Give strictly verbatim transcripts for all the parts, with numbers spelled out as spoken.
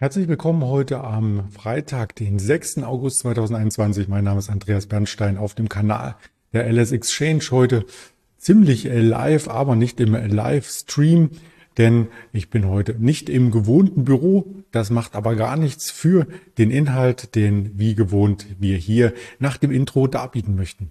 Herzlich willkommen heute am Freitag, den sechsten August zweitausendeinundzwanzig. Mein Name ist Andreas Bernstein auf dem Kanal der L S Exchange. Heute ziemlich live, aber nicht im Livestream, denn ich bin heute nicht im gewohnten Büro. Das macht aber gar nichts für den Inhalt, den wie gewohnt wir hier nach dem Intro darbieten möchten.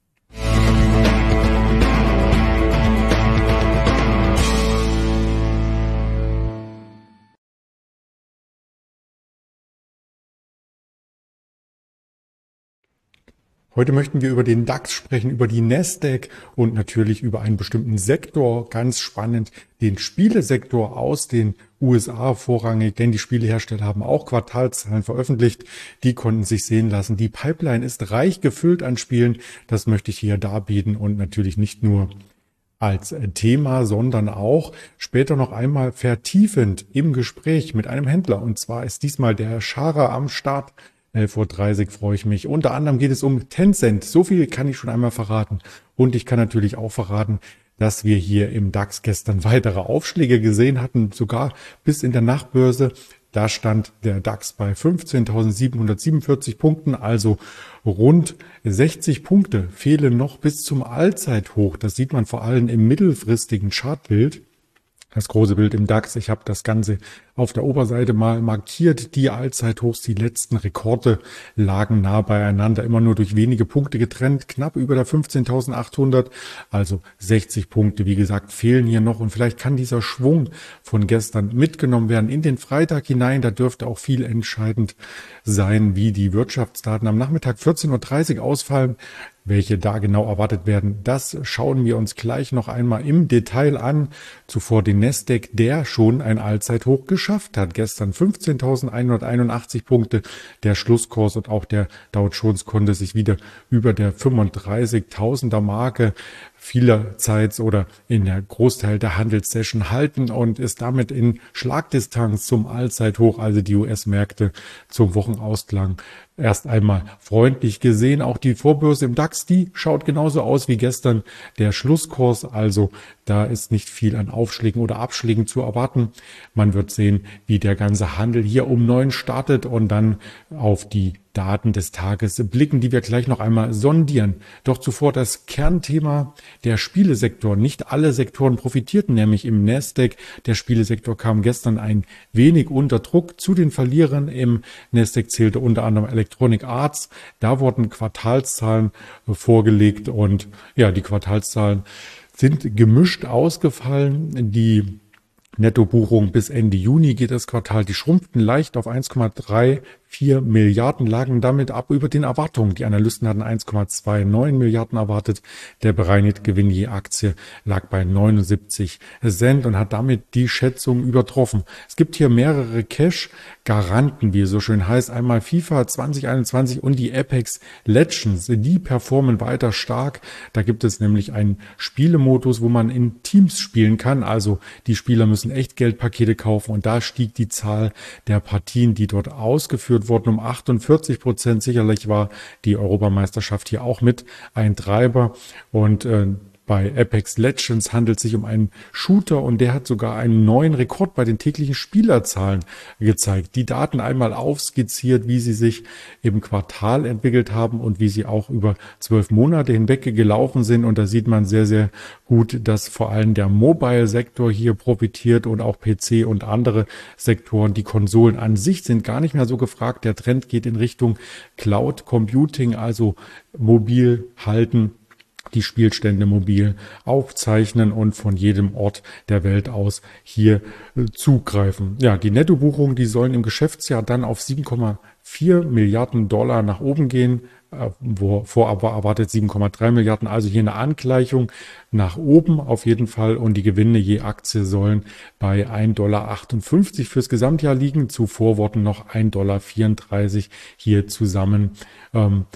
Heute möchten wir über den DAX sprechen, über die Nasdaq und natürlich über einen bestimmten Sektor. Ganz spannend, den Spielesektor aus den U S A vorrangig, denn die Spielehersteller haben auch Quartalszahlen veröffentlicht. Die konnten sich sehen lassen. Die Pipeline ist reich gefüllt an Spielen. Das möchte ich hier darbieten und natürlich nicht nur als Thema, sondern auch später noch einmal vertiefend im Gespräch mit einem Händler. Und zwar ist diesmal der Schara am Start. elf Uhr dreißig freue ich mich. Unter anderem geht es um Tencent. So viel kann ich schon einmal verraten. Und ich kann natürlich auch verraten, dass wir hier im DAX gestern weitere Aufschläge gesehen hatten, sogar bis in der Nachtbörse. Da stand der DAX bei fünfzehntausendsiebenhundertsiebenundvierzig Punkten, also rund sechzig Punkte fehlen noch bis zum Allzeithoch. Das sieht man vor allem im mittelfristigen Chartbild. Das große Bild im DAX. Ich habe das Ganze auf der Oberseite mal markiert. Die Allzeithochs, die letzten Rekorde lagen nah beieinander, immer nur durch wenige Punkte getrennt, knapp über der fünfzehntausendachthundert. Also sechzig Punkte, wie gesagt, fehlen hier noch. Und vielleicht kann dieser Schwung von gestern mitgenommen werden in den Freitag hinein. Da dürfte auch viel entscheidend sein, wie die Wirtschaftsdaten am Nachmittag vierzehn Uhr dreißig ausfallen. Welche da genau erwartet werden, das schauen wir uns gleich noch einmal im Detail an. Zuvor den Nasdaq, der schon ein Allzeithoch geschafft hat. Gestern fünfzehntausendeinhunderteinundachtzig Punkte. Der Schlusskurs und auch der Dow Jones konnte sich wieder über der fünfunddreißigtausender Marke vielerseits oder in der Großteil der Handelssession halten und ist damit in Schlagdistanz zum Allzeithoch, also die U S-Märkte zum Wochenausklang erst einmal freundlich gesehen. Auch die Vorbörse im DAX, die schaut genauso aus wie gestern. Der Schlusskurs, also da ist nicht viel an Aufschlägen oder Abschlägen zu erwarten. Man wird sehen, wie der ganze Handel hier um neun startet und dann auf die Daten des Tages blicken, die wir gleich noch einmal sondieren. Doch zuvor das Kernthema, der Spielesektor. Nicht alle Sektoren profitierten, nämlich im Nasdaq. Der Spielesektor kam gestern ein wenig unter Druck. Zu den Verlierern im Nasdaq zählte unter anderem Electronic Arts. Da wurden Quartalszahlen vorgelegt und ja, die Quartalszahlen sind gemischt ausgefallen. Die Nettobuchung bis Ende Juni geht das Quartal, die schrumpften leicht auf eins Komma vierunddreißig Milliarden, lagen damit ab über den Erwartungen. Die Analysten hatten eins Komma neunundzwanzig Milliarden erwartet. Der bereinigte Gewinn je Aktie lag bei neunundsiebzig Cent und hat damit die Schätzung übertroffen. Es gibt hier mehrere Cash-Garanten, wie es so schön heißt. Einmal FIFA zwanzig einundzwanzig und die Apex Legends. Die performen weiter stark. Da gibt es nämlich einen Spielemodus, wo man in Teams spielen kann. Also die Spieler müssen Echtgeldpakete kaufen und da stieg die Zahl der Partien, die dort ausgeführt wurden, um achtundvierzig Prozent. Sicherlich war die Europameisterschaft hier auch mit ein Treiber und äh, bei Apex Legends handelt es sich um einen Shooter und der hat sogar einen neuen Rekord bei den täglichen Spielerzahlen gezeigt. Die Daten einmal aufskizziert, wie sie sich im Quartal entwickelt haben und wie sie auch über zwölf Monate hinweg gelaufen sind. Und da sieht man sehr, sehr gut, dass vor allem der Mobile-Sektor hier profitiert und auch P C und andere Sektoren. Die Konsolen an sich sind gar nicht mehr so gefragt. Der Trend geht in Richtung Cloud Computing, also mobil halten, die Spielstände mobil aufzeichnen und von jedem Ort der Welt aus hier äh, zugreifen. Ja, die Nettobuchungen, die sollen im Geschäftsjahr dann auf sieben Komma vier Milliarden Dollar nach oben gehen, äh, wo vorab war erwartet sieben Komma drei Milliarden, also hier eine Angleichung nach oben auf jeden Fall und die Gewinne je Aktie sollen bei ein Komma achtundfünfzig Dollar fürs Gesamtjahr liegen. Zuvor wurden noch ein Komma vierunddreißig Dollar hier zusammen ähm,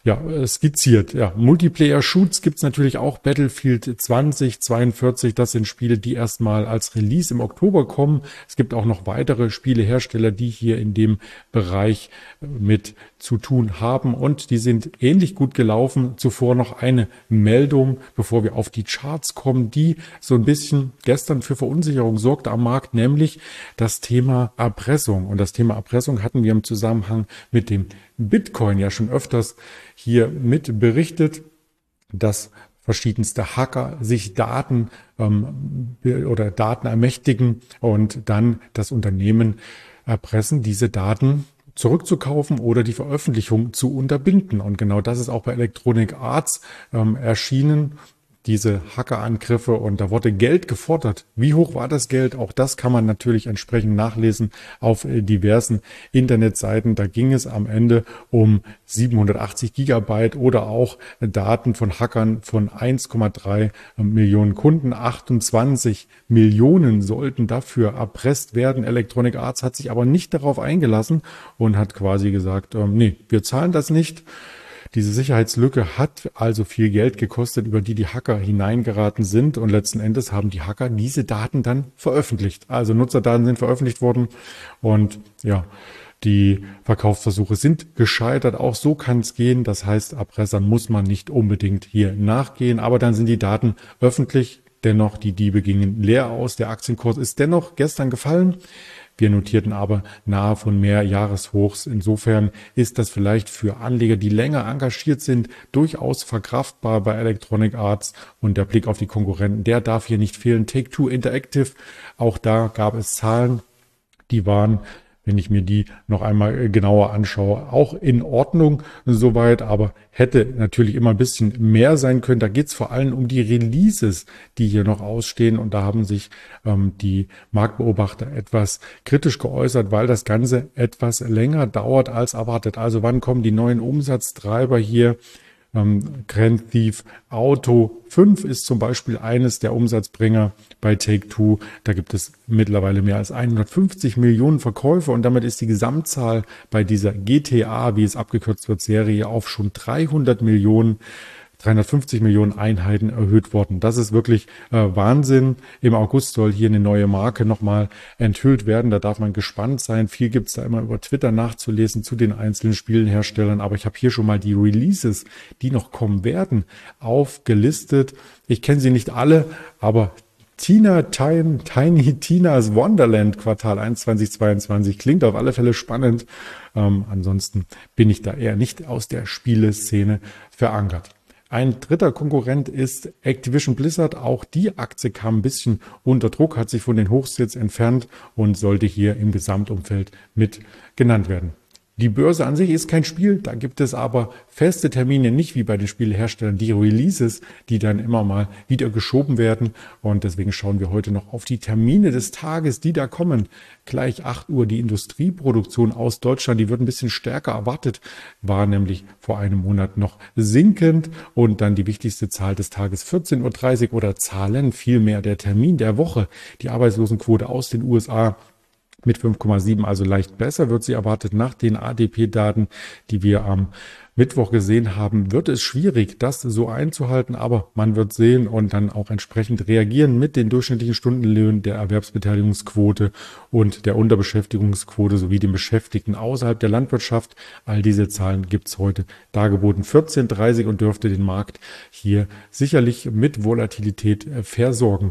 ja, skizziert. Ja, Multiplayer-Shoots gibt's natürlich auch. Battlefield zwanzig zweiundvierzig, das sind Spiele, die erstmal als Release im Oktober kommen. Es gibt auch noch weitere Spielehersteller, die hier in dem Bereich mit zu tun haben und die sind ähnlich gut gelaufen. Zuvor noch eine Meldung, bevor wir auf die Charts kommen, die so ein bisschen gestern für Verunsicherung sorgte am Markt, nämlich das Thema Erpressung. Und das Thema Erpressung hatten wir im Zusammenhang mit dem Bitcoin ja schon öfters hier mit berichtet, dass verschiedenste Hacker sich Daten ähm, oder Daten ermächtigen und dann das Unternehmen erpressen, diese Daten zurückzukaufen oder die Veröffentlichung zu unterbinden. Und genau das ist auch bei Electronic Arts ähm, erschienen, diese Hackerangriffe, und da wurde Geld gefordert. Wie hoch war das Geld? Auch das kann man natürlich entsprechend nachlesen auf diversen Internetseiten. Da ging es am Ende um siebenhundertachtzig Gigabyte oder auch Daten von Hackern von eins Komma drei Millionen Kunden. achtundzwanzig Millionen sollten dafür erpresst werden. Electronic Arts hat sich aber nicht darauf eingelassen und hat quasi gesagt, ähm, nee, wir zahlen das nicht. Diese Sicherheitslücke hat also viel Geld gekostet, über die die Hacker hineingeraten sind, und letzten Endes haben die Hacker diese Daten dann veröffentlicht. Also Nutzerdaten sind veröffentlicht worden und ja, die Verkaufsversuche sind gescheitert. Auch so kann es gehen. Das heißt, Erpressern muss man nicht unbedingt hier nachgehen, aber dann sind die Daten öffentlich. Dennoch, die Diebe gingen leer aus. Der Aktienkurs ist dennoch gestern gefallen. Wir notierten aber nahe von mehr Jahreshochs. Insofern ist das vielleicht für Anleger, die länger engagiert sind, durchaus verkraftbar bei Electronic Arts. Und der Blick auf die Konkurrenten, der darf hier nicht fehlen. Take-Two Interactive, auch da gab es Zahlen, die waren, wenn ich mir die noch einmal genauer anschaue, auch in Ordnung soweit, aber hätte natürlich immer ein bisschen mehr sein können. Da geht es vor allem um die Releases, die hier noch ausstehen, und da haben sich ähm, die Marktbeobachter etwas kritisch geäußert, weil das Ganze etwas länger dauert als erwartet. Also wann kommen die neuen Umsatztreiber hier? Ähm, Grand Theft Auto fünf ist zum Beispiel eines der Umsatzbringer bei Take-Two. Da gibt es mittlerweile mehr als hundertfünfzig Millionen Verkäufe, und damit ist die Gesamtzahl bei dieser G T A, wie es abgekürzt wird, Serie auf schon dreihundert Millionen, dreihundertfünfzig Millionen Einheiten erhöht worden. Das ist wirklich äh, Wahnsinn. Im August soll hier eine neue Marke nochmal enthüllt werden. Da darf man gespannt sein. Viel gibt es da immer über Twitter nachzulesen zu den einzelnen Spieleherstellern. Aber ich habe hier schon mal die Releases, die noch kommen werden, aufgelistet. Ich kenne sie nicht alle, aber Tina, Tiny, Tiny Tina's Wonderland Quartal eins zweitausendzweiundzwanzig klingt auf alle Fälle spannend. Ähm, ansonsten bin ich da eher nicht aus der Spieleszene verankert. Ein dritter Konkurrent ist Activision Blizzard. Auch die Aktie kam ein bisschen unter Druck, hat sich von den Hochs jetzt entfernt und sollte hier im Gesamtumfeld mit genannt werden. Die Börse an sich ist kein Spiel, da gibt es aber feste Termine, nicht wie bei den Spieleherstellern, die Releases, die dann immer mal wieder geschoben werden. Und deswegen schauen wir heute noch auf die Termine des Tages, die da kommen. Gleich acht Uhr die Industrieproduktion aus Deutschland, die wird ein bisschen stärker erwartet, war nämlich vor einem Monat noch sinkend. Und dann die wichtigste Zahl des Tages vierzehn Uhr dreißig oder Zahlen, vielmehr der Termin der Woche, die Arbeitslosenquote aus den U S A. Mit fünf Komma sieben, also leicht besser wird sie erwartet. Nach den A D P-Daten, die wir am Mittwoch gesehen haben, wird es schwierig, das so einzuhalten, aber man wird sehen und dann auch entsprechend reagieren mit den durchschnittlichen Stundenlöhnen, der Erwerbsbeteiligungsquote und der Unterbeschäftigungsquote sowie den Beschäftigten außerhalb der Landwirtschaft. All diese Zahlen gibt's heute dargeboten vierzehn Uhr dreißig und dürfte den Markt hier sicherlich mit Volatilität versorgen.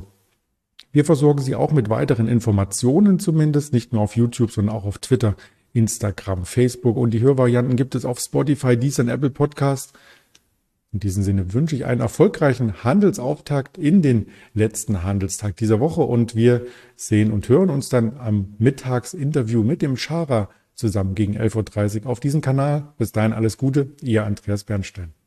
Wir versorgen Sie auch mit weiteren Informationen zumindest, nicht nur auf YouTube, sondern auch auf Twitter, Instagram, Facebook, und die Hörvarianten gibt es auf Spotify, Deezer und Apple Podcast. In diesem Sinne wünsche ich einen erfolgreichen Handelsauftakt in den letzten Handelstag dieser Woche, und wir sehen und hören uns dann am Mittagsinterview mit dem Schara zusammen gegen elf Uhr dreißig auf diesem Kanal. Bis dahin alles Gute, Ihr Andreas Bernstein.